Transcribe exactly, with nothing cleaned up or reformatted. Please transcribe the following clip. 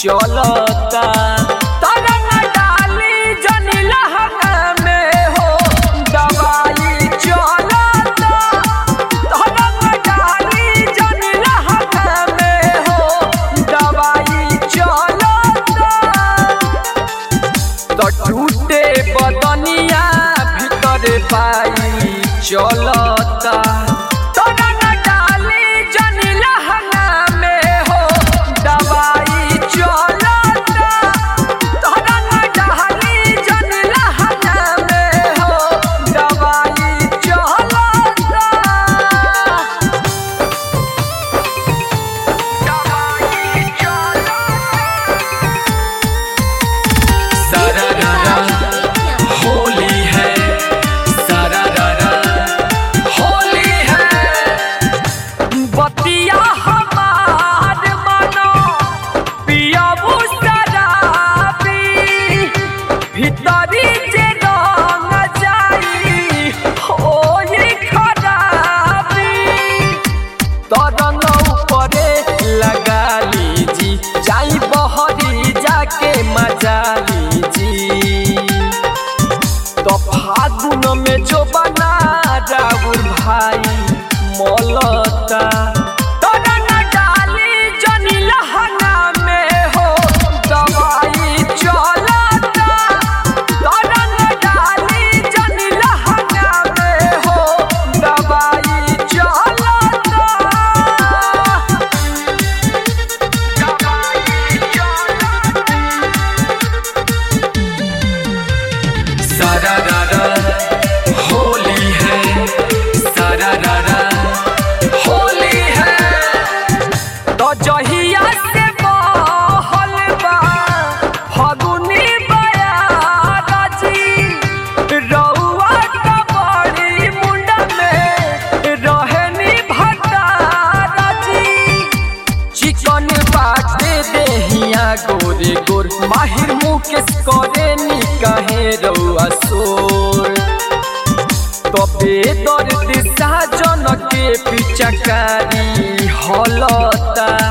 चलता तरंग डाली जनी लहंगा में हो दवाई चलता तरंग डाली जनी लहंगा में हो दवाई चलता तो टूटे बदनिया भीतर पाई चलता मजा लीजी तो फागुन में जो बना राउर भाई मोलता तरंग डाली जनी लहंगा में हो दवाई चलता तरंग डाली जनी लहंगा में हो दवाई चलता होली है सारा रारा होली है तो जहिया से बहल बा फगुनी बयाराजी रउआ का बड़ी मुंडा में रहनी भताराजी चिकन बाटे देहिया गोरे गोर माहिर मुकेश करे नी कहे रउआ सोर तबे दर्द साजन के पिचकारी हलता।